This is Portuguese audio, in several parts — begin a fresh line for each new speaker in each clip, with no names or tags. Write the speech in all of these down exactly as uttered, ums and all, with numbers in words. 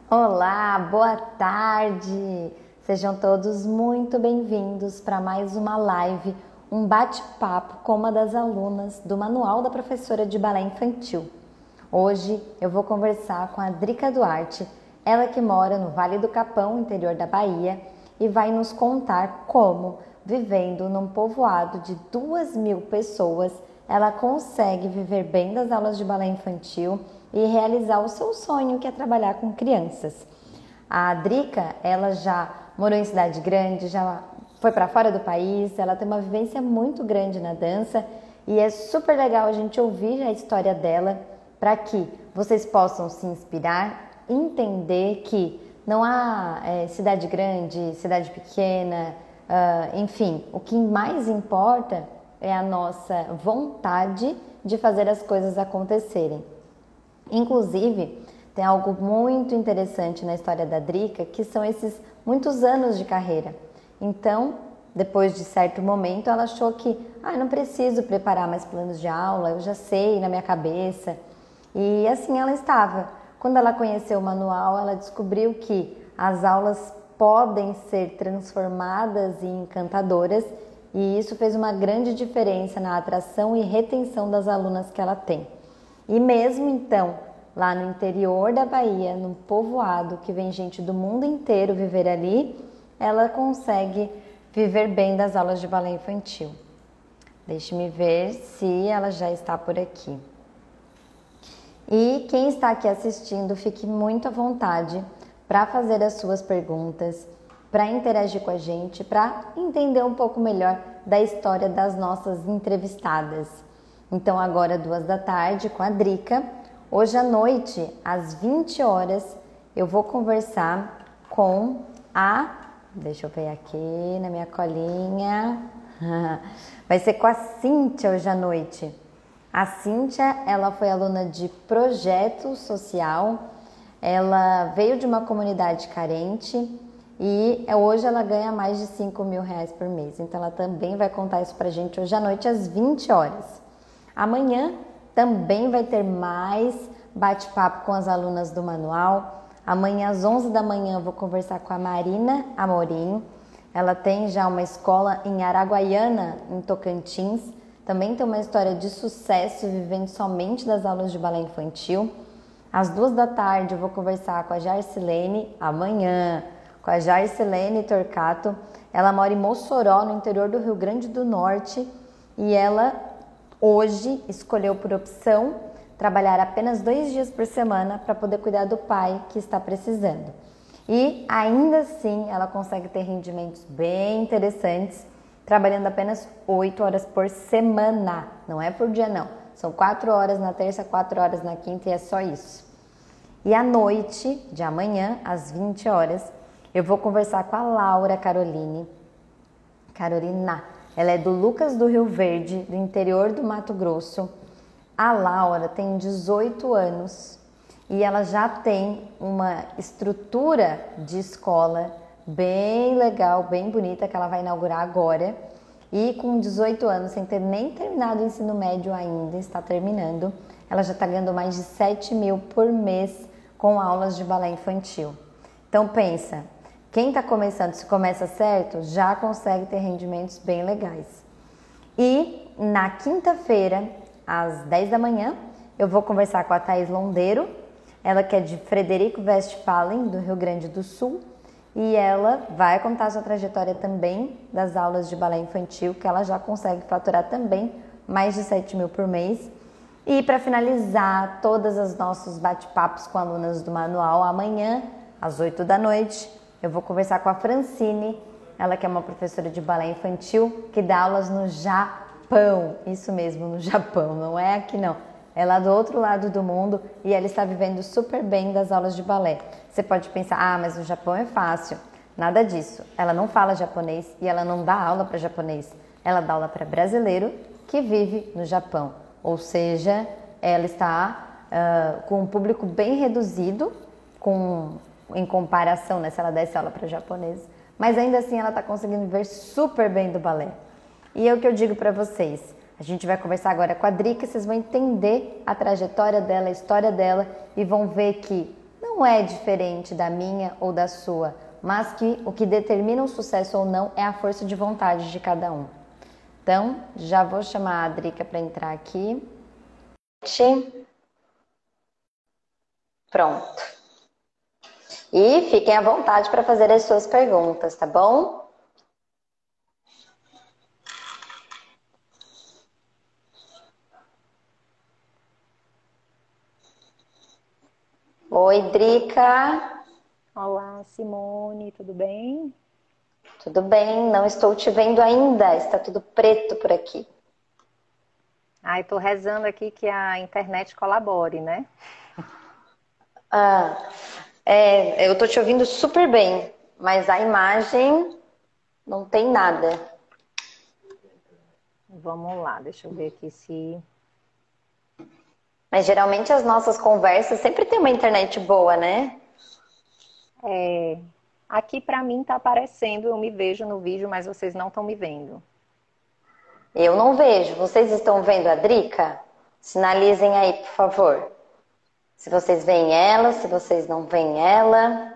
Olá, boa tarde! Sejam todos muito bem-vindos para mais uma live, um bate-papo com uma das alunas do Manual da Professora de Balé Infantil. Hoje eu vou conversar com a Drica Duarte, ela que mora no Vale do Capão, interior da Bahia, e vai nos contar como, vivendo num povoado de duas mil pessoas, ela consegue viver bem das aulas de balé infantil e realizar o seu sonho, que é trabalhar com crianças. A Drica, ela já morou em cidade grande, já foi para fora do país, ela tem uma vivência muito grande na dança e é super legal a gente ouvir a história dela para que vocês possam se inspirar, entender que não há é, cidade grande, cidade pequena, uh, enfim, o que mais importa é a nossa vontade de fazer as coisas acontecerem. Inclusive, tem algo muito interessante na história da Drica, que são esses muitos anos de carreira. Então, depois de certo momento, ela achou que ah, não preciso preparar mais planos de aula, eu já sei na minha cabeça. E assim ela estava. Quando ela conheceu o manual, ela descobriu que as aulas podem ser transformadas em encantadoras e isso fez uma grande diferença na atração e retenção das alunas que ela tem. E mesmo então, lá no interior da Bahia, num povoado que vem gente do mundo inteiro viver ali, ela consegue viver bem das aulas de balé infantil. Deixe-me ver se ela já está por aqui. E quem está aqui assistindo, fique muito à vontade para fazer as suas perguntas, para interagir com a gente, para entender um pouco melhor da história das nossas entrevistadas. Então agora duas da tarde com a Drica. Hoje à noite, às vinte horas, eu vou conversar com a... Deixa eu ver aqui na minha colinha. Vai ser com a Cíntia hoje à noite. A Cíntia, ela foi aluna de projeto social. Ela veio de uma comunidade carente e hoje ela ganha mais de cinco mil reais por mês. Então ela também vai contar isso pra gente hoje à noite às vinte horas. Amanhã também vai ter mais bate-papo com as alunas do manual. Amanhã às onze da manhã eu vou conversar com a Marina Amorim. Ela tem já uma escola em Araguaiana, em Tocantins. Também tem uma história de sucesso vivendo somente das aulas de balé infantil. Às duas da tarde eu vou conversar com a Jarcilene, amanhã, com a Jarcilene Torcato. Ela mora em Mossoró, no interior do Rio Grande do Norte, e ela hoje escolheu por opção trabalhar apenas dois dias por semana para poder cuidar do pai que está precisando. E ainda assim ela consegue ter rendimentos bem interessantes, trabalhando apenas oito horas por semana. Não é por dia não, são quatro horas na terça, quatro horas na quinta e é só isso. E à noite de amanhã, às vinte horas, eu vou conversar com a Laura Caroline. Carolina. Ela é do Lucas do Rio Verde, do interior do Mato Grosso. A Laura tem dezoito anos e ela já tem uma estrutura de escola bem legal, bem bonita, que ela vai inaugurar agora. E com dezoito anos, sem ter nem terminado o ensino médio ainda, está terminando, ela já está ganhando mais de sete mil por mês com aulas de balé infantil. Então pensa, quem está começando, se começa certo, já consegue ter rendimentos bem legais. E na quinta-feira, às dez da manhã, eu vou conversar com a Thaís Londeiro, ela que é de Frederico Westphalen, do Rio Grande do Sul, e ela vai contar a sua trajetória também das aulas de balé infantil, que ela já consegue faturar também mais de sete mil por mês. E para finalizar todos os nossos bate-papos com alunas do manual, amanhã, às oito da noite, eu vou conversar com a Francine, ela que é uma professora de balé infantil, que dá aulas no Japão, isso mesmo, no Japão, não é aqui não, é lá do outro lado do mundo e ela está vivendo super bem das aulas de balé. Você pode pensar, ah, mas o Japão é fácil, nada disso, ela não fala japonês e ela não dá aula para japonês, ela dá aula para brasileiro que vive no Japão, ou seja, ela está uh, com um público bem reduzido, com... em comparação, né, se ela desse aula para japonês, mas ainda assim ela está conseguindo ver super bem do balé. E é o que eu digo para vocês, a gente vai conversar agora com a Drica, vocês vão entender a trajetória dela, a história dela e vão ver que não é diferente da minha ou da sua, mas que o que determina o sucesso ou não é a força de vontade de cada um. Então, já vou chamar a Drica para entrar aqui. Pronto. E fiquem à vontade para fazer as suas perguntas, tá bom? Oi, Drica.
Olá, Simone, tudo bem?
Tudo bem? Não estou te vendo ainda. Está tudo preto por aqui.
Ai, tô rezando aqui que a internet colabore, né?
Ah, é, eu tô te ouvindo super bem, mas a imagem não tem nada.
Vamos lá, deixa eu ver aqui se...
Mas geralmente as nossas conversas sempre tem uma internet boa, né?
É... Aqui pra mim tá aparecendo, eu me vejo no vídeo, mas vocês não estão me vendo.
Eu não vejo. Vocês estão vendo a Drica? Sinalizem aí, por favor. Se vocês veem ela, se vocês não veem ela.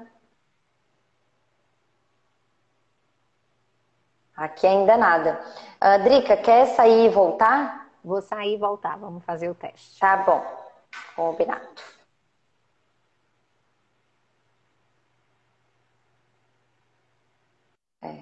Aqui ainda nada. Ah, Drica, quer sair e voltar?
Vou sair e voltar, vamos fazer o teste.
Tá bom. Combinado. É.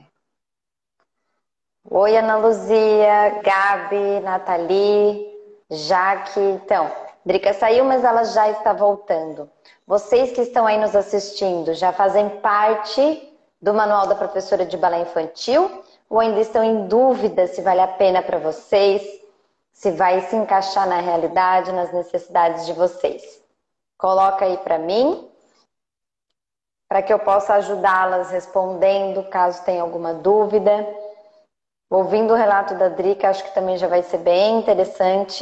Oi, Ana Luzia, Gabi, Nathalie, Jaque. Então, Drica saiu, mas ela já está voltando. Vocês que estão aí nos assistindo já fazem parte do Manual da Professora de Balé Infantil ou ainda estão em dúvida se vale a pena para vocês, se vai se encaixar na realidade, nas necessidades de vocês? Coloca aí para mim, para que eu possa ajudá-las respondendo caso tenha alguma dúvida. Ouvindo o relato da Drica, acho que também já vai ser bem interessante.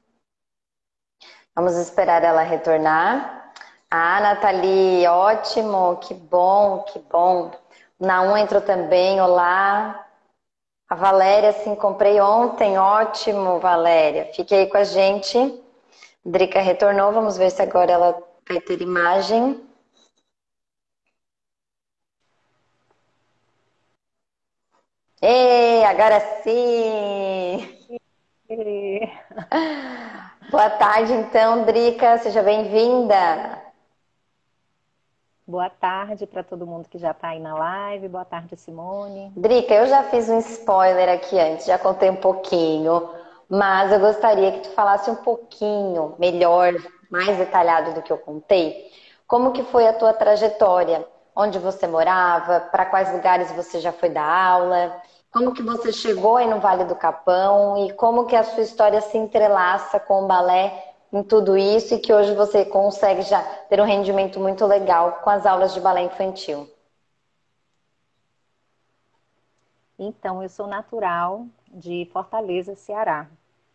Vamos esperar ela retornar. Ah, Nathalie, ótimo, que bom, que bom. Naum entrou também, olá. A Valéria, sim, comprei ontem, ótimo, Valéria. Fique aí com a gente. Drica retornou, vamos ver se agora ela vai ter imagem. Ei, agora sim! Boa tarde, então, Drica, seja bem-vinda.
Boa tarde para todo mundo que já está aí na live. Boa tarde, Simone.
Drica, eu já fiz um spoiler aqui antes, já contei um pouquinho, mas eu gostaria que tu falasse um pouquinho melhor, mais detalhado do que eu contei, como que foi a tua trajetória, onde você morava, para quais lugares você já foi dar aula, como que você chegou aí no Vale do Capão e como que a sua história se entrelaça com o balé em tudo isso e que hoje você consegue já ter um rendimento muito legal com as aulas de balé infantil.
Então, eu sou natural de Fortaleza, Ceará.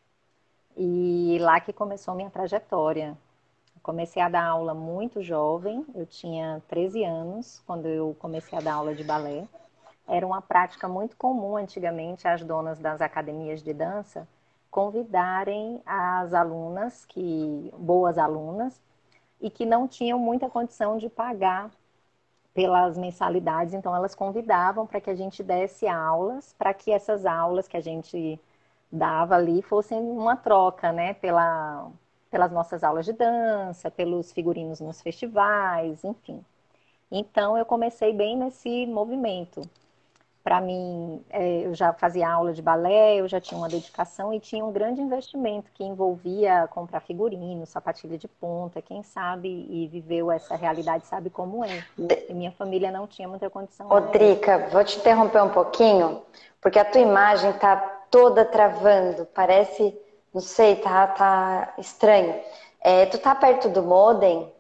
E lá que começou minha trajetória. Comecei a dar aula muito jovem, eu tinha treze anos quando eu comecei a dar aula de balé. Era uma prática muito comum antigamente as donas das academias de dança convidarem as alunas, que boas alunas, e que não tinham muita condição de pagar pelas mensalidades, então elas convidavam para que a gente desse aulas, para que essas aulas que a gente dava ali fossem uma troca, né, pela, pelas nossas aulas de dança, pelos figurinos nos festivais, enfim. Então eu comecei bem nesse movimento. Para mim, é, eu já fazia aula de balé, eu já tinha uma dedicação e tinha um grande investimento que envolvia comprar figurino, sapatilha de ponta. Quem sabe e viveu essa realidade sabe como é. E minha família não tinha muita condição.
Ô, Drica, vou te interromper um pouquinho, porque a tua imagem tá toda travando, parece, não sei, tá, tá estranho. É, tu tá perto do modem?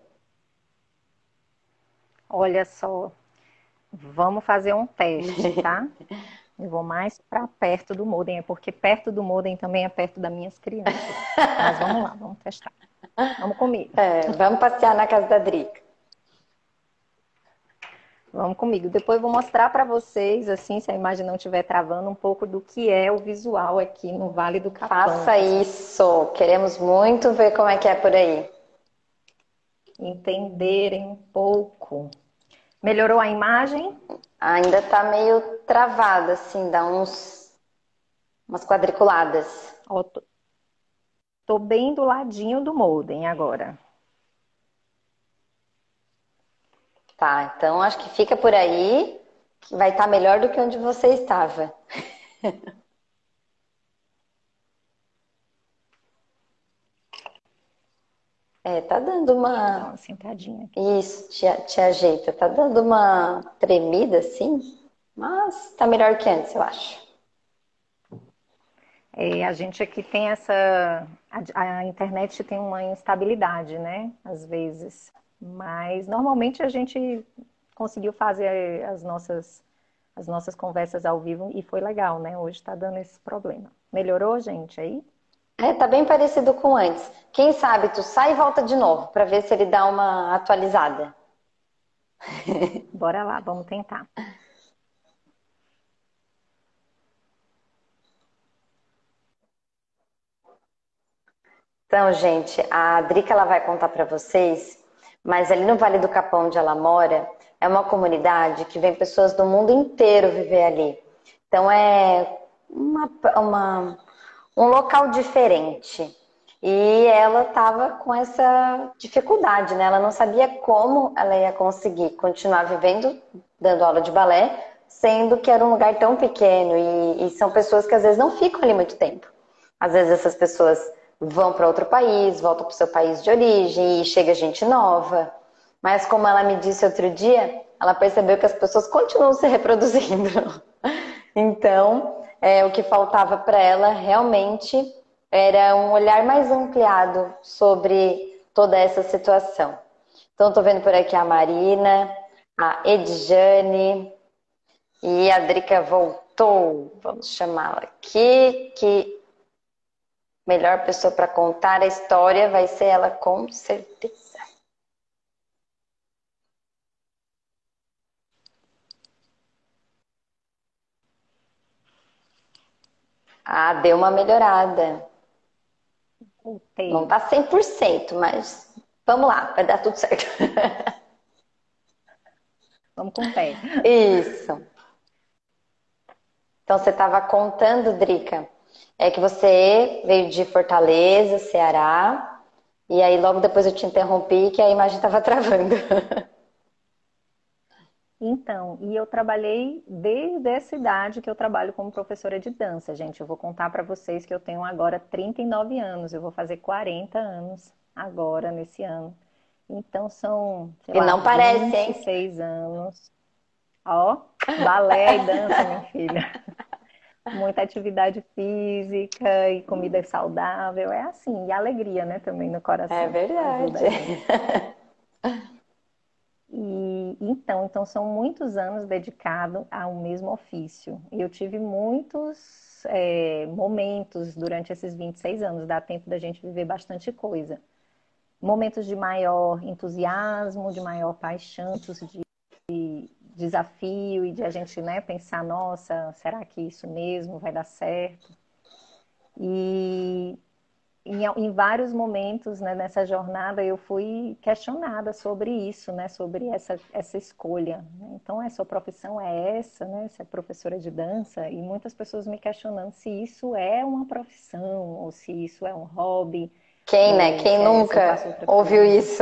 Olha só, vamos fazer um teste, tá? Eu vou mais para perto do modem, é porque perto do modem também é perto das minhas crianças. Mas vamos lá, vamos testar. Vamos comigo.
É, vamos passear na casa da Drica.
Vamos comigo. Depois eu vou mostrar para vocês, assim, se a imagem não estiver travando, um pouco do que é o visual aqui no Vale do Capão.
Faça isso, queremos muito ver como é que é por aí.
entenderem um pouco. Melhorou a imagem?
Ainda tá meio travada, assim, dá uns, umas quadriculadas.
Ó, tô, tô bem do ladinho do modem agora.
Tá, então acho que fica por aí, que vai estar melhor do que onde você estava. É, tá dando
Deixa eu dar
uma.
uma sentadinha aqui.
Isso, te, te ajeita. Tá dando uma tremida assim, mas tá melhor que antes, eu acho.
É, a gente aqui tem essa. A, a internet tem uma instabilidade, né? Às vezes. Mas normalmente a gente conseguiu fazer as nossas, as nossas conversas ao vivo e foi legal, né? Hoje está dando esse problema. Melhorou, gente, aí?
É, tá bem parecido com antes. Quem sabe tu sai e volta de novo pra ver se ele dá uma atualizada.
Bora lá, vamos tentar.
Então, gente, a Drica ela vai contar para vocês, mas ali no Vale do Capão, onde ela mora, é uma comunidade que vem pessoas do mundo inteiro viver ali. Então é uma, uma, um local diferente. E ela estava com essa dificuldade, né? Ela não sabia como ela ia conseguir continuar vivendo, dando aula de balé, sendo que era um lugar tão pequeno e, e são pessoas que às vezes não ficam ali muito tempo. Às vezes essas pessoas vão para outro país, voltam para o seu país de origem e chega gente nova. Mas como ela me disse outro dia, ela percebeu que as pessoas continuam se reproduzindo. Então, é, o que faltava para ela realmente era um olhar mais ampliado sobre toda essa situação. Então, estou vendo por aqui a Marina, a Edjane e a Drica voltou. Vamos chamá-la aqui, que melhor pessoa para contar a história vai ser ela, com certeza. Ah, deu uma melhorada. Não
Voltei.
tá cem por cento, mas vamos lá, vai dar tudo certo.
Vamos com fé.
Isso. Então você estava contando, Drica, é que você veio de Fortaleza, Ceará, e aí logo depois eu te interrompi que a imagem estava travando.
Então, e eu trabalhei desde essa idade que eu trabalho como professora de dança, gente. Eu vou contar para vocês que eu tenho agora trinta e nove anos, eu vou fazer quarenta anos agora, nesse ano. Então, são, sei
E
lá,
não parece,
vinte e
hein?
seis anos. Ó, balé e dança, minha filha. Muita atividade física e comida saudável. É assim, e alegria, né, também no
É
coração.
verdade.
Ajuda a gente. E então, então são muitos anos dedicados ao mesmo ofício. E eu tive muitos é, momentos durante esses vinte e seis anos, dá tempo da gente viver bastante coisa. Momentos de maior entusiasmo, de maior paixão, de desafio e de a gente, né, pensar, nossa, será que isso mesmo vai dar certo? E em, em vários momentos, né, nessa jornada eu fui questionada sobre isso, né, sobre essa, essa escolha. Né? Então, a sua profissão é essa, né? Você é professora de dança, e muitas pessoas me questionando se isso é uma profissão ou se isso é um hobby,
Quem, né?
é,
Quem
se, é, se eu
nunca
faço outra
ouviu
coisa.
isso?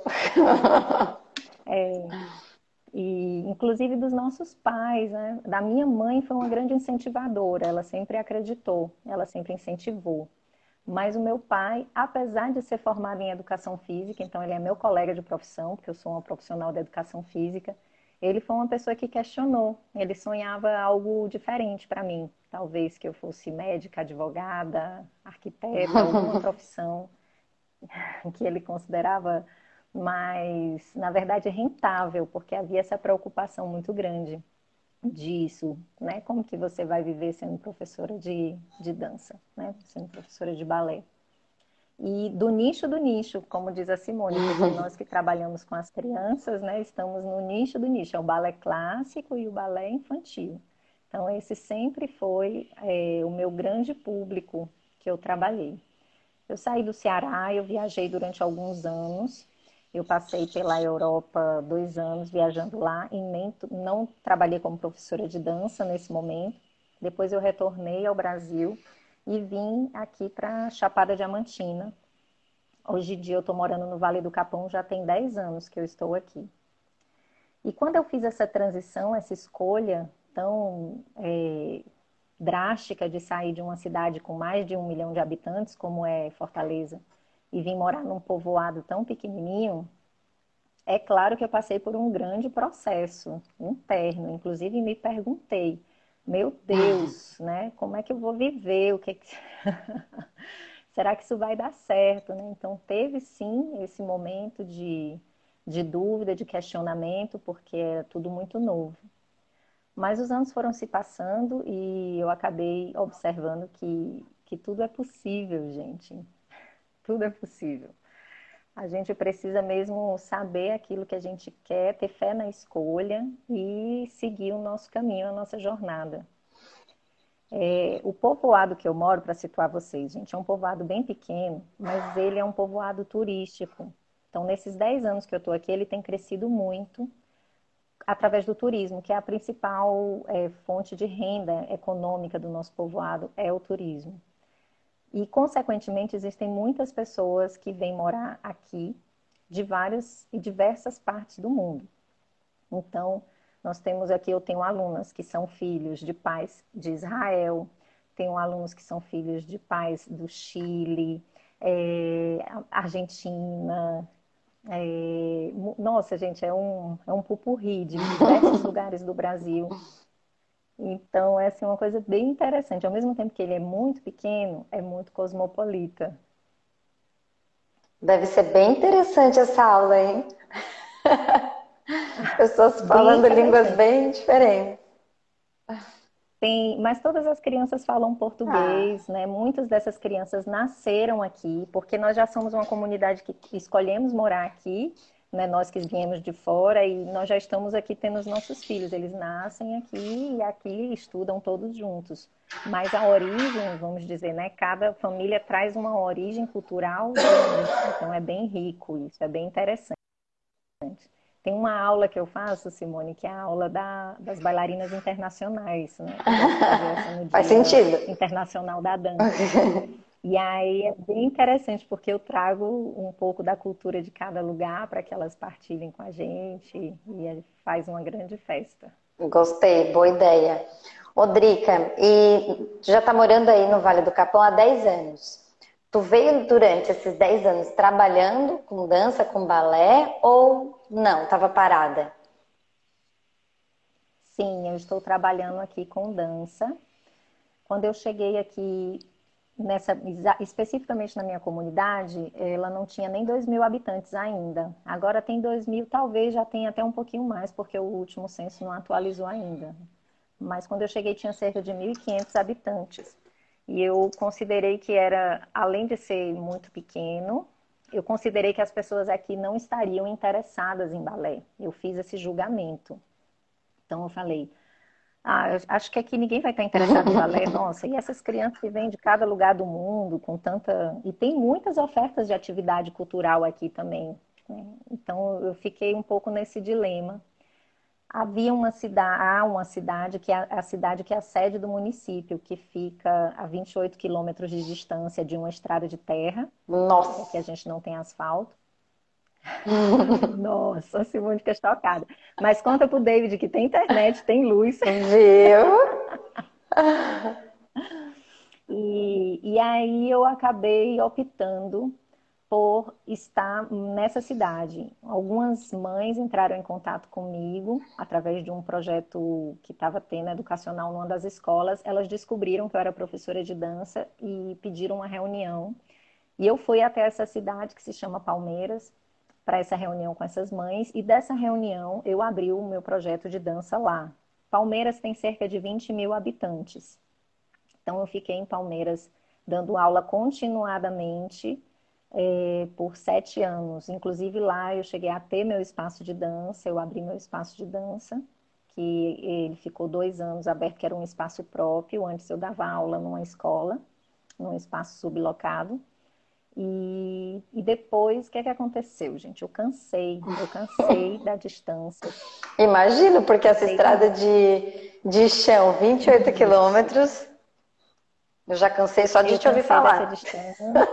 E, inclusive dos nossos pais, né? Da minha mãe foi uma grande incentivadora, ela sempre acreditou, ela sempre incentivou. Mas o meu pai, apesar de ser formado em educação física, então ele é meu colega de profissão, porque eu sou uma profissional da educação física, ele foi uma pessoa que questionou, ele sonhava algo diferente para mim, talvez que eu fosse médica, advogada, arquiteta, alguma profissão que ele considerava mais, na verdade, rentável, porque havia essa preocupação muito grande disso, né? Como que você vai viver sendo professora de, de dança, né? Sendo professora de balé. E do nicho do nicho, como diz a Simone, porque nós que trabalhamos com as crianças, né, estamos no nicho do nicho, é o balé clássico e o balé infantil. Então, esse sempre foi é, o meu grande público que eu trabalhei. Eu saí do Ceará, eu viajei durante alguns anos Eu passei pela Europa dois anos viajando lá e nem, não trabalhei como professora de dança nesse momento. Depois eu retornei ao Brasil e vim aqui para Chapada Diamantina. Hoje em dia eu estou morando no Vale do Capão, já tem dez anos que eu estou aqui. E quando eu fiz essa transição, essa escolha tão é, drástica de sair de uma cidade com mais de um milhão de habitantes, como é Fortaleza, e vim morar num povoado tão pequenininho, é claro que eu passei por um grande processo interno. Inclusive me perguntei, meu Deus, né? Como é que eu vou viver? O que que... Será que isso vai dar certo, né? Então teve sim esse momento de, de dúvida, de questionamento, porque é tudo muito novo. Mas os anos foram se passando e eu acabei observando que, que tudo é possível, gente. Tudo é possível. A gente precisa mesmo saber aquilo que a gente quer, ter fé na escolha e seguir o nosso caminho, a nossa jornada. É, o povoado que eu moro, para situar vocês, gente, é um povoado bem pequeno, mas ele é um povoado turístico. Então, nesses dez anos que eu estou aqui, ele tem crescido muito através do turismo, que é a principal é, fonte de renda econômica do nosso povoado, é o turismo. E, consequentemente, existem muitas pessoas que vêm morar aqui de várias e diversas partes do mundo. Então, nós temos aqui, eu tenho alunas que são filhos de pais de Israel, tenho alunos que são filhos de pais do Chile, é, Argentina. É, nossa, gente, é um, é um pupurri de diversos lugares do Brasil. Então, é assim, uma coisa bem interessante. Ao mesmo tempo que ele é muito pequeno, é muito cosmopolita.
Deve ser bem interessante essa aula, hein? Pessoas
Bem
falando línguas
interessante.
bem diferentes.
Tem, mas todas as crianças falam
Ah,
português, né? Muitas dessas crianças nasceram aqui, porque nós já somos uma comunidade que escolhemos morar aqui, né? Nós que viemos de fora e nós já estamos aqui tendo os nossos filhos. Eles nascem aqui e aqui estudam todos juntos. Mas a origem, vamos dizer, né? Cada família traz uma origem cultural grande. Então é bem rico isso, é bem interessante. Tem uma aula que eu faço, Simone, que é a aula da, das bailarinas internacionais, né? Eu gosto de fazer essa no
faz
Dia
sentido.
Internacional da Dança. E aí é bem interessante, porque eu trago um pouco da cultura de cada lugar para que elas partilhem com a gente e faz uma grande festa.
Gostei, boa ideia. Ô, Drica, e tu já tá morando aí no Vale do Capão há dez anos. Tu veio durante esses dez anos trabalhando com dança, com balé, ou não, tava parada?
Sim, eu estou trabalhando aqui com dança. Quando eu cheguei aqui, nessa, especificamente na minha comunidade, ela não tinha nem dois mil habitantes ainda. Agora tem dois mil, talvez já tenha até um pouquinho mais, porque o último censo não atualizou ainda. Mas quando eu cheguei tinha cerca de mil e quinhentos habitantes. E eu considerei que era, além de ser muito pequeno, eu considerei que as pessoas aqui não estariam interessadas em balé. Eu fiz esse julgamento. Então eu falei, ah, eu acho que aqui ninguém vai estar interessado em balé, nossa. E essas crianças que vêm de cada lugar do mundo, com tanta. E tem muitas ofertas de atividade cultural aqui também, né? Então eu fiquei um pouco nesse dilema. Havia uma cidade, há uma cidade que é a cidade que é a sede do município, que fica a vinte e oito quilômetros de distância de uma estrada de terra, é que a
Nossa,
gente não tem asfalto. Nossa, a Simone fica chocada. Mas conta pro David que tem internet, tem luz.
viu?
E, e aí eu acabei optando por estar nessa cidade. Algumas mães entraram em contato comigo através de um projeto que estava tendo educacional numa das escolas. Elas descobriram que eu era professora de dança e pediram uma reunião. E eu fui até essa cidade que se chama Palmeiras para essa reunião com essas mães. E dessa reunião eu abri o meu projeto de dança lá. Palmeiras tem cerca de vinte mil habitantes. Então, eu fiquei em Palmeiras dando aula continuadamente é, por sete anos. Inclusive, lá eu cheguei a ter meu espaço de dança, eu abri meu espaço de dança, que ele ficou dois anos aberto, que era um espaço próprio. Antes eu dava aula numa escola, num espaço sublocado. E, e depois, o que é que aconteceu, gente? Eu cansei, eu cansei da distância.
Imagino, porque essa
Cansei
estrada
demais.
de, de chão, vinte e oito
Isso.
quilômetros, eu já cansei só de
Eu
te ouvir
cansei dessa
falar.
distância.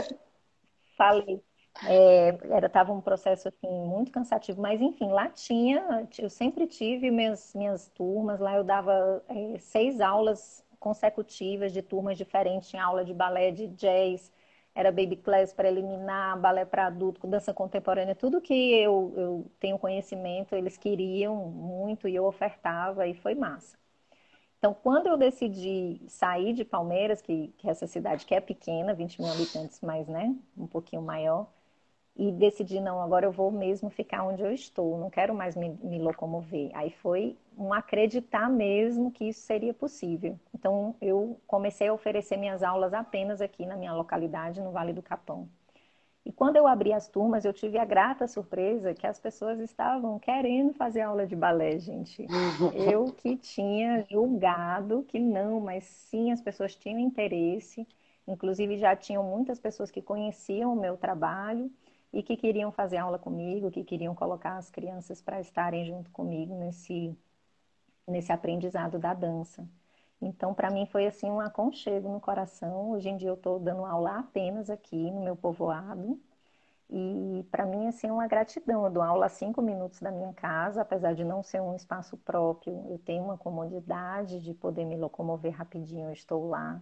Falei. É, era, tava um processo assim, muito cansativo, mas enfim, lá tinha, eu sempre tive minhas, minhas turmas, lá eu dava é, seis aulas consecutivas de turmas diferentes, tinha aula de balé, de jazz, era baby class preliminar, balé para adulto, dança contemporânea, tudo que eu, eu tenho conhecimento, eles queriam muito e eu ofertava e foi massa. Então, quando eu decidi sair de Palmeiras, que, que é essa cidade que é pequena, vinte mil habitantes, mas né, um pouquinho maior, e decidi, não, agora eu vou mesmo ficar onde eu estou, não quero mais me, me locomover. Aí foi um acreditar mesmo que isso seria possível. Então, eu comecei a oferecer minhas aulas apenas aqui na minha localidade, no Vale do Capão. E quando eu abri as turmas, eu tive a grata surpresa que as pessoas estavam querendo fazer aula de balé, gente. Eu que tinha julgado que não, mas sim, as pessoas tinham interesse. Inclusive, já tinham muitas pessoas que conheciam o meu trabalho e que queriam fazer aula comigo, que queriam colocar as crianças para estarem junto comigo nesse, nesse aprendizado da dança. Então, para mim foi assim um aconchego no coração. Hoje em dia eu estou dando aula apenas aqui no meu povoado. E para mim assim, é uma gratidão. Eu dou aula a cinco minutos da minha casa, apesar de não ser um espaço próprio. Eu tenho uma comodidade de poder me locomover rapidinho, eu estou lá.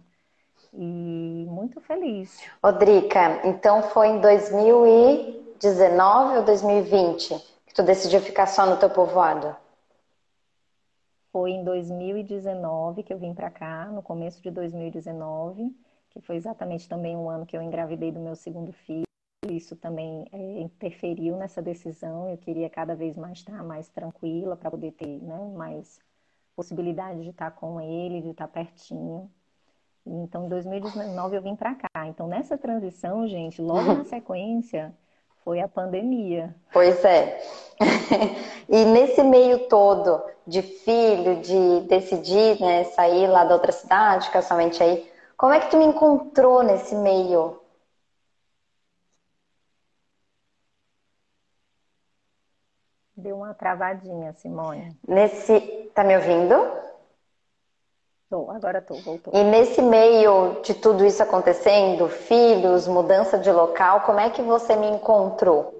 E muito feliz.
Rodrica, então foi em dois mil e dezenove ou dois mil e vinte que tu decidiu ficar só no teu povoado?
Foi em dois mil e dezenove que eu vim para cá, no começo de dois mil e dezenove, que foi exatamente também um ano que eu engravidei do meu segundo filho. Isso também é, interferiu nessa decisão. Eu queria cada vez mais estar mais tranquila para poder ter, né, mais possibilidade de estar com ele, de estar pertinho. Então, em dois mil e dezenove eu vim para cá. Então, nessa transição, gente, logo na sequência, foi a pandemia.
Pois é. E nesse meio todo de filho, de decidir, né, sair lá da outra cidade, ficar somente aí, como é que tu me encontrou nesse meio?
Deu uma travadinha, Simone.
Nesse, tá me ouvindo?
Tô, agora tô, voltou.
E nesse meio de tudo isso acontecendo, filhos, mudança de local, como é que você me encontrou?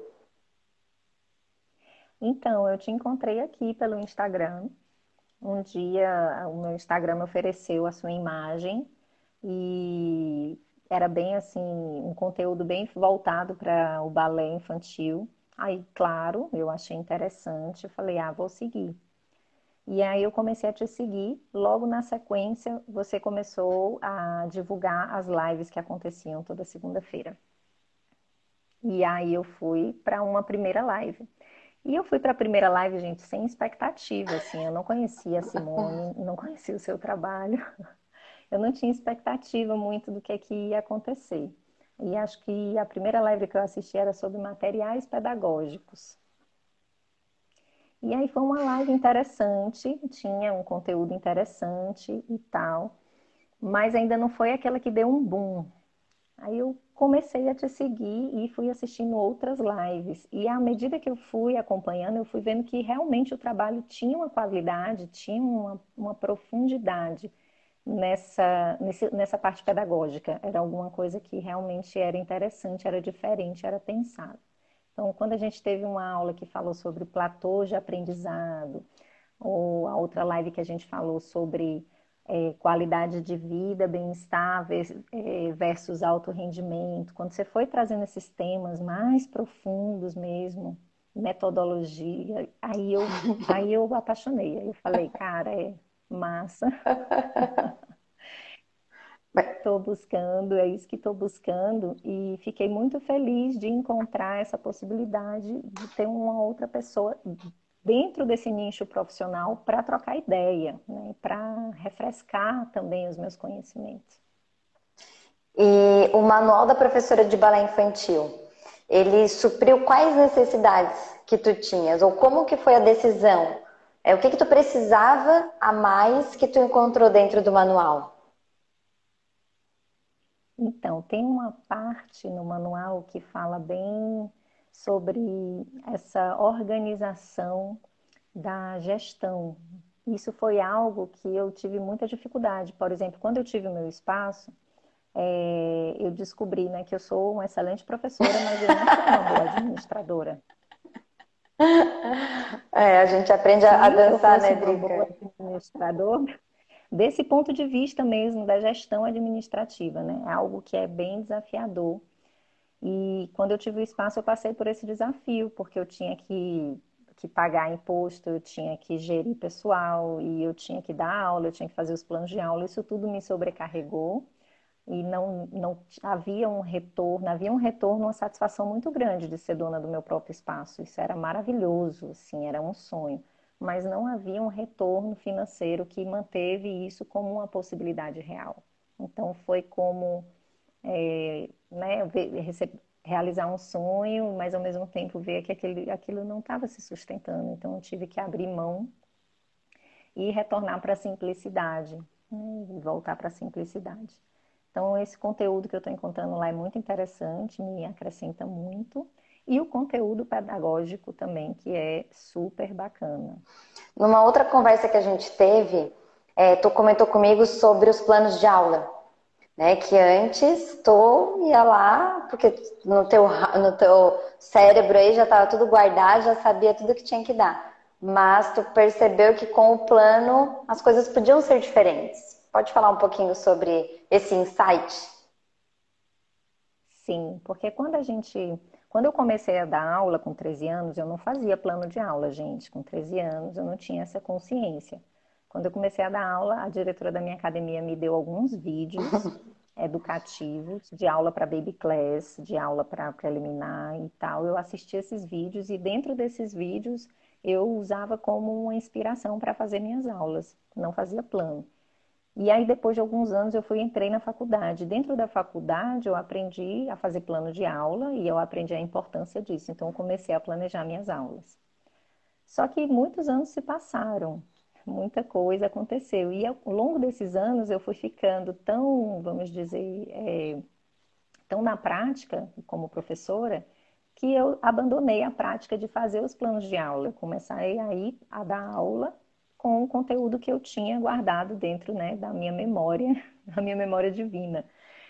Então, eu te encontrei aqui pelo Instagram. Um dia, o meu Instagram me ofereceu a sua imagem e era bem assim, um conteúdo bem voltado para o balé infantil. Aí, claro, eu achei interessante, eu falei, ah, vou seguir. E aí eu comecei a te seguir. Logo na sequência, você começou a divulgar as lives que aconteciam toda segunda-feira. E aí eu fui para uma primeira live. E eu fui para a primeira live, gente, sem expectativa, assim, eu não conhecia a Simone, não conhecia o seu trabalho, eu não tinha expectativa muito do que, é que ia acontecer. E acho que a primeira live que eu assisti era sobre materiais pedagógicos. E aí foi uma live interessante, tinha um conteúdo interessante e tal, mas ainda não foi aquela que deu um boom. Aí eu comecei a te seguir e fui assistindo outras lives. E à medida que eu fui acompanhando, eu fui vendo que realmente o trabalho tinha uma qualidade, tinha uma, uma profundidade nessa, nesse, nessa parte pedagógica. Era alguma coisa que realmente era interessante, era diferente, era pensado. Então, quando a gente teve uma aula que falou sobre platô de aprendizado, ou a outra live que a gente falou sobre é, qualidade de vida, bem-estar é, versus alto rendimento, quando você foi trazendo esses temas mais profundos mesmo, metodologia, aí eu, aí eu apaixonei. Aí eu falei, cara, é massa. Estou buscando, é isso que estou buscando, e fiquei muito feliz de encontrar essa possibilidade de ter uma outra pessoa dentro desse nicho profissional para trocar ideia, né? Para refrescar também os meus conhecimentos.
E o manual da professora de balé infantil, ele supriu quais necessidades que tu tinhas? Ou como que foi a decisão? É, o que que tu precisava a mais que tu encontrou dentro do manual?
Então, tem uma parte no manual que fala bem sobre essa organização da gestão. Isso foi algo que eu tive muita dificuldade. Por exemplo, quando eu tive o meu espaço, é, eu descobri, né, que eu sou uma excelente professora, mas eu não sou uma boa administradora.
É, a gente aprende a, a
Se eu
dançar,
fosse
né,
uma boa
Drica?
administradora, desse ponto de vista mesmo da gestão administrativa, né, é algo que é bem desafiador. E quando eu tive o espaço, eu passei por esse desafio, porque eu tinha que, que pagar imposto, eu tinha que gerir pessoal, e eu tinha que dar aula, eu tinha que fazer os planos de aula. Isso tudo me sobrecarregou e não, não havia um retorno, havia um retorno, uma satisfação muito grande de ser dona do meu próprio espaço. Isso era maravilhoso, assim, era um sonho. Mas não havia um retorno financeiro que manteve isso como uma possibilidade real. Então foi como é, né, ver- rece- realizar um sonho, mas ao mesmo tempo ver que aquele, aquilo não estava se sustentando. Então eu tive que abrir mão e retornar para a simplicidade, né, e voltar para a simplicidade. Então esse conteúdo que eu estou encontrando lá é muito interessante, me acrescenta muito. E o conteúdo pedagógico também, que é super bacana.
Numa outra conversa que a gente teve, é, tu comentou comigo sobre os planos de aula, né? Que antes tu ia lá, porque no teu, no teu cérebro aí já estava tudo guardado, já sabia tudo que tinha que dar. Mas tu percebeu que com o plano as coisas podiam ser diferentes. Pode falar um pouquinho sobre esse insight?
Sim, porque quando a gente, quando eu comecei a dar aula com treze anos, eu não fazia plano de aula, gente. Com treze anos eu não tinha essa consciência. Quando eu comecei a dar aula, a diretora da minha academia me deu alguns vídeos educativos de aula para baby class, de aula para preliminar e tal. Eu assisti esses vídeos e dentro desses vídeos eu usava como uma inspiração para fazer minhas aulas. Não fazia plano. E aí, depois de alguns anos, eu fui entrei na faculdade. Dentro da faculdade, eu aprendi a fazer plano de aula e eu aprendi a importância disso. Então, eu comecei a planejar minhas aulas. Só que muitos anos se passaram, muita coisa aconteceu. E ao longo desses anos, eu fui ficando tão, vamos dizer, é, tão na prática, como professora, que eu abandonei a prática de fazer os planos de aula. Eu comecei aí a dar aula com o conteúdo que eu tinha guardado dentro, né, da minha memória, da minha memória divina.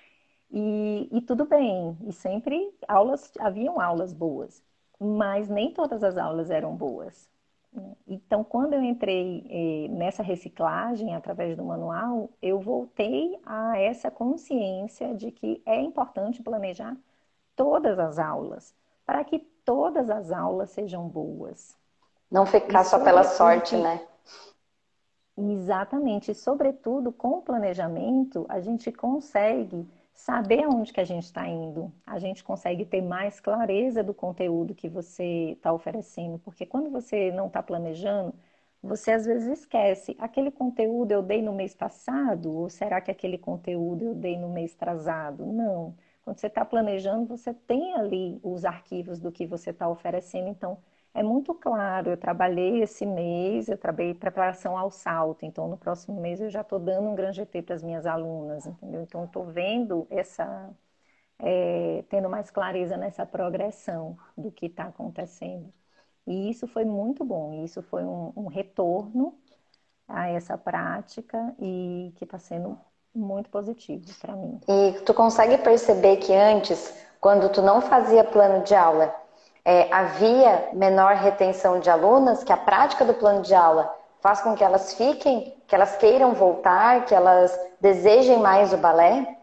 E, e tudo bem, e sempre aulas, haviam aulas boas, mas nem todas as aulas eram boas. Né? Então, quando eu entrei eh, nessa reciclagem através do manual, eu voltei a essa consciência de que é importante planejar todas as aulas, para que todas as aulas sejam boas.
Não
E
ficar só pela
sobretudo
sorte,
que,
né?
exatamente, e sobretudo com o planejamento, a gente consegue saber aonde que a gente está indo. A gente consegue ter mais clareza do conteúdo que você está oferecendo, porque quando você não está planejando, você às vezes esquece. Aquele conteúdo eu dei no mês passado, ou será que aquele conteúdo eu dei no mês atrasado? Não. Quando você está planejando, você tem ali os arquivos do que você está oferecendo, então é muito claro. Eu trabalhei esse mês, eu trabalhei preparação ao salto, então no próximo mês eu já estou dando um Gran G T para as minhas alunas, entendeu? Então estou vendo essa, é, tendo mais clareza nessa progressão do que está acontecendo. E isso foi muito bom, isso foi um, um retorno a essa prática e que está sendo muito positivo para mim.
E tu consegue perceber que antes, quando tu não fazia plano de aula, é, havia menor retenção de alunas, que a prática do plano de aula faz com que elas fiquem, que elas queiram voltar, que elas desejem mais o balé?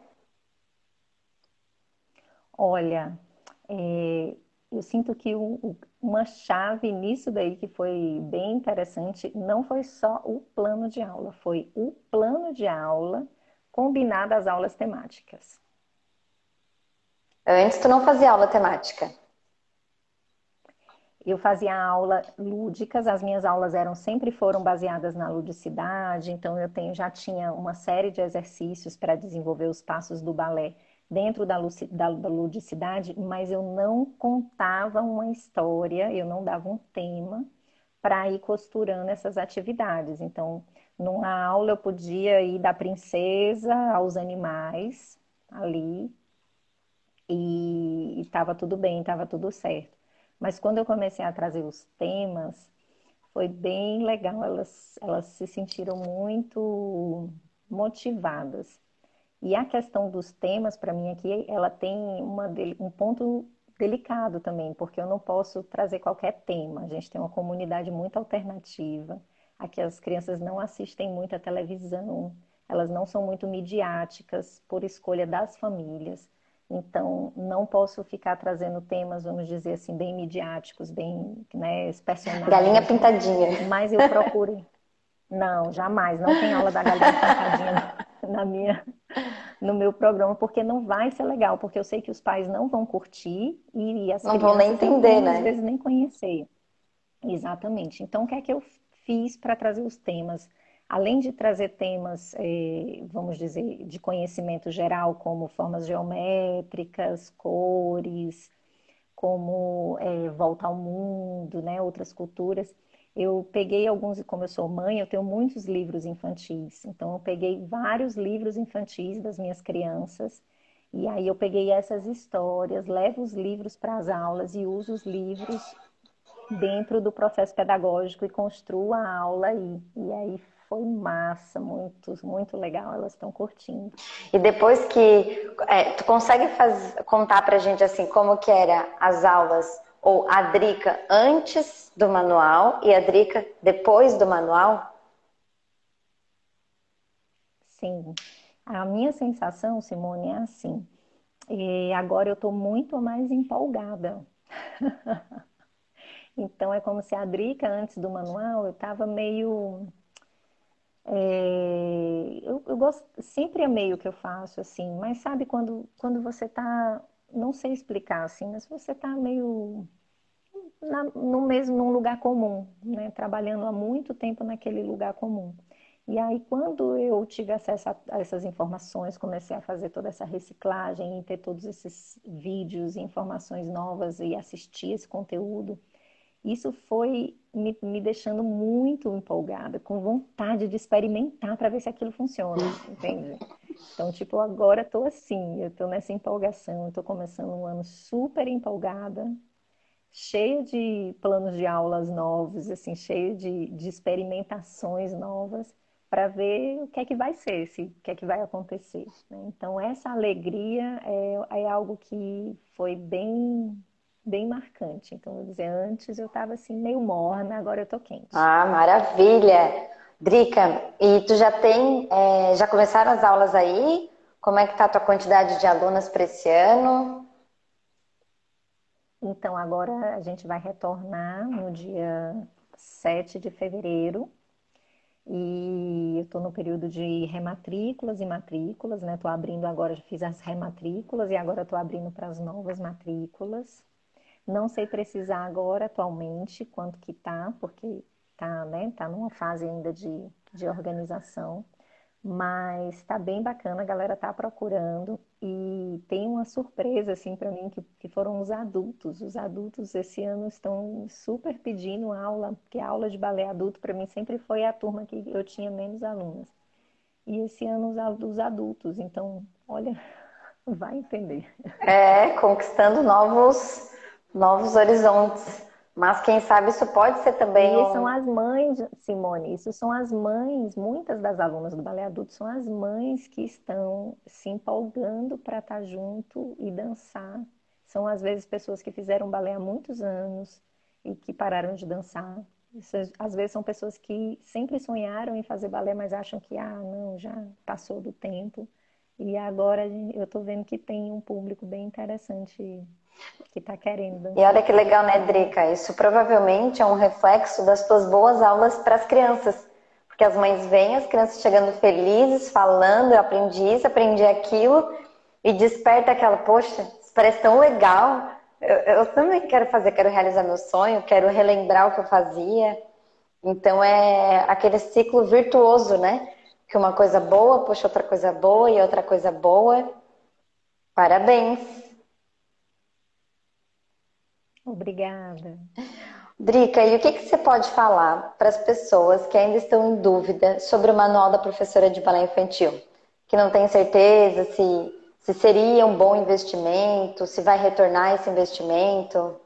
Olha, é, eu sinto que o- o- uma chave nisso daí que foi bem interessante não foi só o plano de aula, foi o plano de aula combinado às aulas temáticas.
Antes tu não fazia aula temática.
Eu fazia aula lúdicas, as minhas aulas eram sempre foram baseadas na ludicidade, então eu tenho, já tinha uma série de exercícios para desenvolver os passos do balé dentro da, luci- da- da ludicidade, mas eu não contava uma história, eu não dava um tema para ir costurando essas atividades. Então, numa aula eu podia ir da princesa aos animais, ali e estava tudo bem, estava tudo certo. Mas quando eu comecei a trazer os temas, foi bem legal, elas, elas se sentiram muito motivadas. E a questão dos temas, para mim aqui, ela tem uma, um ponto delicado também, porque eu não posso trazer qualquer tema. A gente tem uma comunidade muito alternativa, aqui as crianças não assistem muito à televisão, elas não são muito midiáticas por escolha das famílias. Então, não posso ficar trazendo temas, vamos dizer assim, bem midiáticos, bem, né, personagens.
Galinha pintadinha.
Mas eu procuro. Não, jamais. Não tem aula da galinha pintadinha na minha, no meu programa, porque não vai ser legal, porque eu sei que os pais não vão curtir e as
não vão nem entender,
não,
né?
Às vezes nem conhecer. Exatamente. Então, o que é que eu fiz para trazer os temas? Além de trazer temas, eh, vamos dizer, de conhecimento geral, como formas geométricas, cores, como eh, volta ao mundo, né, outras culturas, eu peguei alguns, como eu sou mãe, eu tenho muitos livros infantis. Então, eu peguei vários livros infantis das minhas crianças. E aí eu peguei essas histórias, levo os livros para as aulas e uso os livros dentro do processo pedagógico e construo a aula aí. E aí foi massa, muito, muito legal, elas estão curtindo.
E depois que é, tu consegue faz, contar pra gente assim como que era as aulas ou a Drica antes do manual e a Drica depois do manual?
Sim. A minha sensação, Simone, é assim. E agora eu estou muito mais empolgada. Então é como se a Drica antes do manual eu estava meio É, eu, eu gosto, sempre amei o que eu faço, assim, mas sabe quando, quando você tá, não sei explicar, assim, mas você tá meio na, no mesmo, num lugar comum, né? Trabalhando há muito tempo naquele lugar comum. E aí, quando eu tive acesso a, a essas informações, comecei a fazer toda essa reciclagem, e ter todos esses vídeos e informações novas e assistir esse conteúdo, isso foi me, me deixando muito empolgada, com vontade de experimentar para ver se aquilo funciona, entende? Então, tipo, agora estou assim, eu estou nessa empolgação, estou começando um ano super empolgada, cheia de planos de aulas novos, assim, cheia de, de experimentações novas, para ver o que é que vai ser, se, o que é que vai acontecer, né? Então, essa alegria é, é algo que foi bem bem marcante. Então, vou dizer, antes eu estava assim meio morna, agora eu tô quente.
Ah, maravilha! Drica, e tu já tem, é, já começaram as aulas aí? Como é que tá a tua quantidade de alunas para esse ano?
Então, agora a gente vai retornar no dia sete de fevereiro. E eu estou no período de rematrículas e matrículas, né? Estou abrindo agora, já fiz as rematrículas e agora estou abrindo para as novas matrículas. Não sei precisar agora, atualmente, quanto que tá, porque tá, né, tá numa fase ainda de, de organização, mas tá bem bacana, a galera tá procurando e tem uma surpresa, assim, para mim, que, que foram os adultos. Os adultos esse ano estão super pedindo aula, porque a aula de balé adulto, para mim, sempre foi a turma que eu tinha menos alunas. E esse ano os, os adultos, então, olha, vai entender.
É, conquistando novos novos horizontes. Mas quem sabe isso pode ser também
E são
um...
as mães, Simone, isso são as mães, muitas das alunas do balé adulto são as mães que estão se empolgando para estar junto e dançar. São às vezes pessoas que fizeram balé há muitos anos e que pararam de dançar. Isso, às vezes são pessoas que sempre sonharam em fazer balé, mas acham que, ah, não, já passou do tempo. E agora eu estou vendo que tem um público bem interessante que está querendo dançar.
E olha que legal, né, Drica? Isso provavelmente é um reflexo das tuas boas aulas para as crianças. Porque as mães veem as crianças chegando felizes, falando, eu aprendi isso, aprendi aquilo, e desperta aquela, poxa, isso parece tão legal. Eu, eu também quero fazer, quero realizar meu sonho, quero relembrar o que eu fazia. Então é aquele ciclo virtuoso, né? Que uma coisa boa puxa outra coisa boa e outra coisa boa. Parabéns!
Obrigada.
Drica, e o que, que você pode falar para as pessoas que ainda estão em dúvida sobre o manual da professora de balé infantil? Que não tem certeza se, Se seria um bom investimento, se vai retornar esse investimento?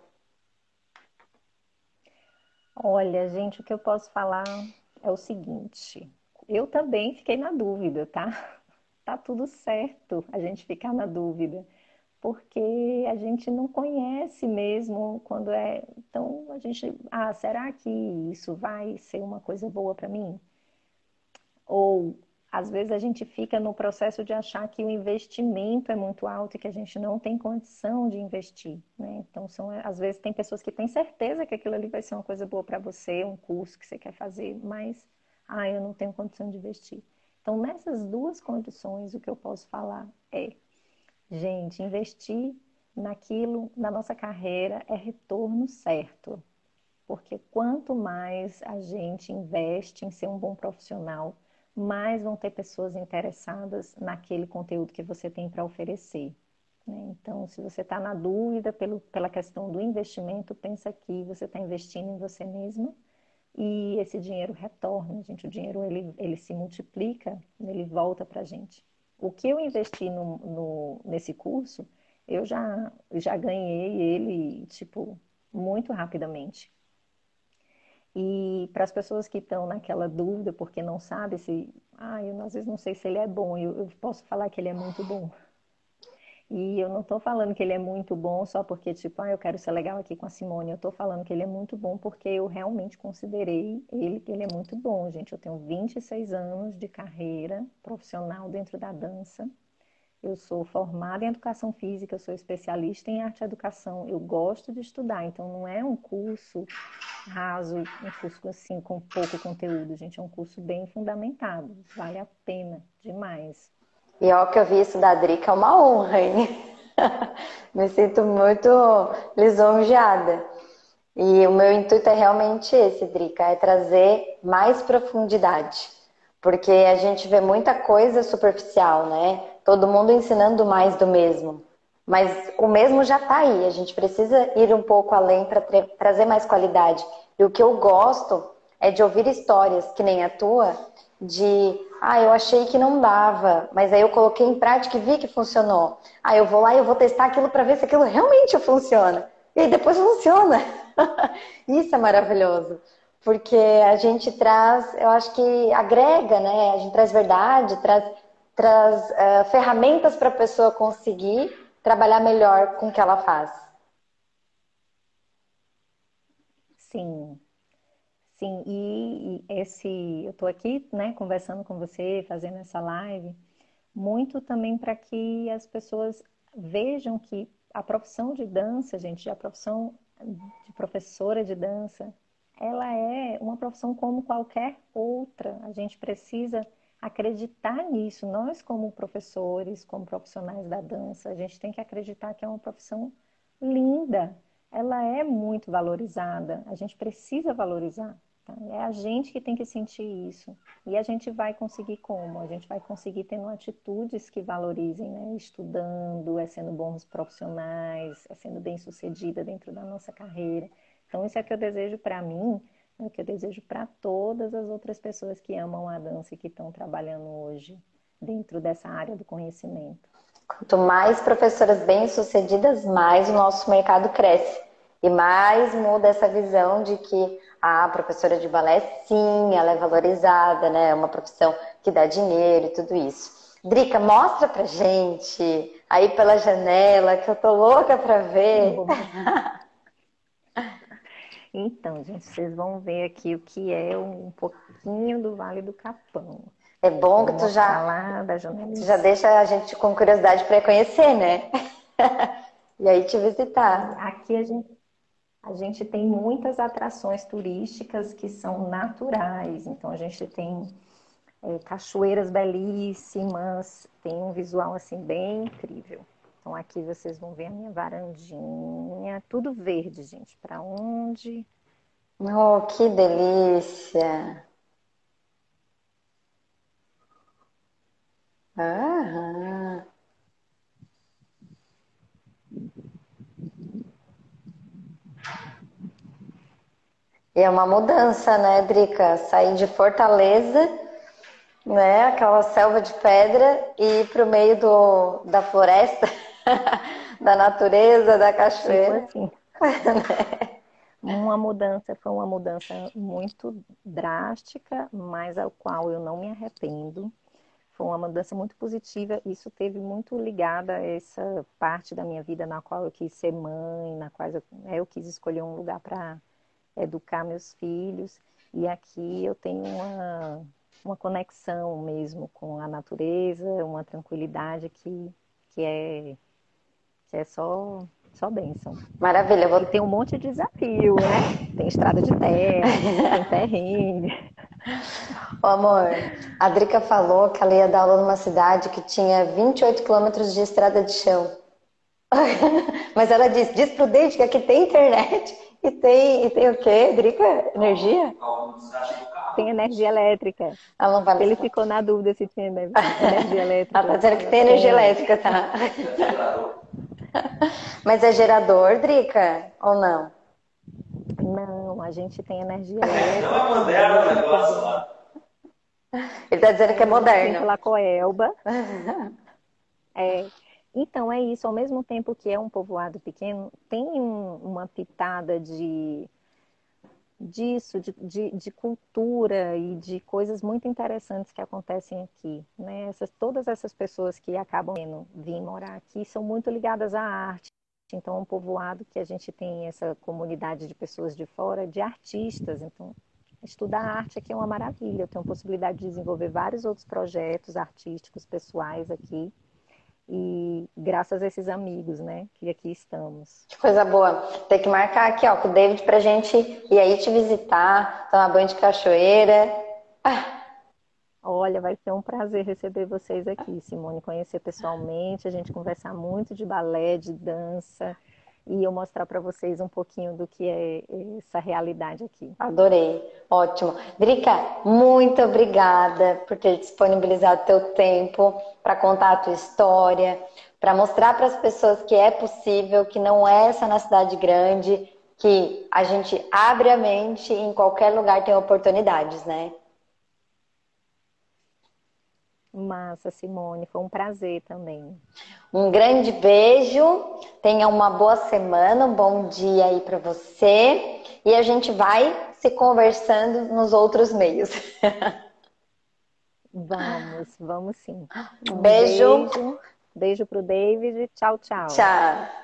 Olha, gente, o que eu posso falar é o seguinte. Eu também fiquei na dúvida, tá? Tá tudo certo a gente ficar na dúvida, porque a gente não conhece mesmo quando é. Então, a gente. Ah, será que isso vai ser uma coisa boa para mim? Ou às vezes a gente fica no processo de achar que o investimento é muito alto e que a gente não tem condição de investir, né? Então, são, às vezes tem pessoas que têm certeza que aquilo ali vai ser uma coisa boa para você, um curso que você quer fazer, mas, ah, eu não tenho condição de investir. Então, nessas duas condições, o que eu posso falar é, gente, investir naquilo, na nossa carreira, é retorno certo. Porque quanto mais a gente investe em ser um bom profissional, mais vão ter pessoas interessadas naquele conteúdo que você tem para oferecer, né? Então, se você está na dúvida pelo, pela questão do investimento, pensa que você está investindo em você mesma e esse dinheiro retorna, gente. O dinheiro ele, ele se multiplica, ele volta para a gente. O que eu investi no, no, nesse curso, eu já, já ganhei ele, tipo, muito rapidamente. E para as pessoas que estão naquela dúvida, porque não sabe se, ah, eu às vezes não sei se ele é bom, eu, eu posso falar que ele é muito bom. E eu não estou falando que ele é muito bom só porque, tipo, ah, eu quero ser legal aqui com a Simone. Eu estou falando que ele é muito bom porque eu realmente considerei ele que ele é muito bom, gente. Eu tenho vinte e seis anos de carreira profissional dentro da dança. Eu sou formada em educação física, eu sou especialista em arte e educação. Eu gosto de estudar, então não é um curso raso, um curso assim com pouco conteúdo, gente. É um curso bem fundamentado, vale a pena demais.
E ó, que eu vi isso da Drica é uma honra, hein? Me sinto muito lisonjeada. E o meu intuito é realmente esse, Drica, é trazer mais profundidade. Porque a gente vê muita coisa superficial, né? Todo mundo ensinando mais do mesmo. Mas o mesmo já está aí, a gente precisa ir um pouco além para tra trazer mais qualidade. E o que eu gosto é de ouvir histórias, que nem a tua, de, ah, eu achei que não dava, mas aí eu coloquei em prática e vi que funcionou. Ah, eu vou lá e eu vou testar aquilo para ver se aquilo realmente funciona. E aí depois funciona. Isso é maravilhoso. Porque a gente traz, eu acho que agrega, né? A gente traz verdade, traz, traz uh, ferramentas para a pessoa conseguir trabalhar melhor com o que ela faz.
Sim, sim. E, e esse, eu estou aqui, né, conversando com você, fazendo essa live, muito também para que as pessoas vejam que a profissão de dança, gente, a profissão de professora de dança, ela é uma profissão como qualquer outra. A gente precisa acreditar nisso. Nós, como professores, como profissionais da dança, a gente tem que acreditar que é uma profissão linda. Ela é muito valorizada. A gente precisa valorizar. Tá? É a gente que tem que sentir isso. E a gente vai conseguir como? A gente vai conseguir tendo atitudes que valorizem, né? Estudando, é sendo bons profissionais, é sendo bem-sucedida dentro da nossa carreira. Então, isso é o que eu desejo para mim, é o que eu desejo para todas as outras pessoas que amam a dança e que estão trabalhando hoje dentro dessa área do conhecimento.
Quanto mais professoras bem-sucedidas, mais o nosso mercado cresce. E mais muda essa visão de que a professora de balé, sim, ela é valorizada, né? É uma profissão que dá dinheiro e tudo isso. Drica, mostra pra gente aí pela janela, que eu tô louca pra ver.
Então, gente, vocês vão ver aqui o que é um pouquinho do Vale do Capão.
É bom
Vou
que tu
mostrar
já,
lá da janela.
tu já deixa a gente com curiosidade para conhecer, né? E aí te visitar.
Aqui a gente, a gente tem muitas atrações turísticas que são naturais. Então, a gente tem é, cachoeiras belíssimas, tem um visual assim bem incrível. Então, aqui vocês vão ver a minha varandinha, tudo verde, gente. Para onde?
Oh, que delícia! Aham. E é uma mudança, né, Drica? Sair de Fortaleza né? Aquela selva de pedra e ir pro meio do, da floresta, da natureza, da
Tipo
cachoeira.
assim, uma mudança, foi uma mudança muito drástica, mas ao qual eu não me arrependo. Foi uma mudança muito positiva. Isso teve muito ligada a essa parte da minha vida na qual eu quis ser mãe, na qual eu, né, eu quis escolher um lugar para educar meus filhos. E aqui eu tenho uma, uma conexão mesmo com a natureza, uma tranquilidade que, que é, que é só, só bênção.
Maravilha, eu
E tem
vou...
um monte de desafio, né? Tem estrada de terra, tem perrengue.
Ô, amor, a Drica falou que ela ia dar aula numa cidade que tinha vinte e oito quilômetros de estrada de chão. Mas ela disse, diz pro David que aqui tem internet e tem, e tem o quê, Drica? Energia?
Tem energia elétrica.
Ela não vai me
Ele
explicar.
ficou na dúvida se tinha energia
Ela tá
elétrica.
dizendo que tem energia
Tem.
elétrica, tá? Mas é gerador, Drica? Ou não?
Não, a gente tem energia
Não é
elétrica,
moderno o
mas
negócio lá.
Ele tá dizendo que é
é, vem
moderno.
pela Coelba. É, então é isso, ao mesmo tempo que é um povoado pequeno, tem um- uma pitada de disso, de, de, de cultura e de coisas muito interessantes que acontecem aqui, né? Essas, todas essas pessoas que acabam vindo vir morar aqui são muito ligadas à arte. Então, é um povoado que a gente tem essa comunidade de pessoas de fora, de artistas. Então, estudar arte aqui é uma maravilha. Eu tenho a possibilidade de desenvolver vários outros projetos artísticos, pessoais aqui. E graças a esses amigos, né, que aqui estamos.
Que coisa boa. Tem que marcar aqui, ó, com o David pra gente ir aí te visitar, tomar banho de cachoeira. Ah,
Olha, vai ser um prazer receber vocês aqui, Simone, conhecer pessoalmente, a gente conversar muito de balé, de dança, e eu mostrar para vocês um pouquinho do que é essa realidade aqui.
adorei. Ótimo. Drica, muito obrigada por ter disponibilizado teu tempo para contar a tua história, para mostrar para as pessoas que é possível, que não é só na cidade grande, que a gente abre a mente e em qualquer lugar tem oportunidades, né?
Massa, Simone, foi um prazer também.
Um grande beijo, tenha uma boa semana, um bom dia aí para você e a gente vai se conversando nos outros meios.
Vamos, vamos sim. Um
Beijo,
beijo, beijo pro David, tchau, tchau.
tchau.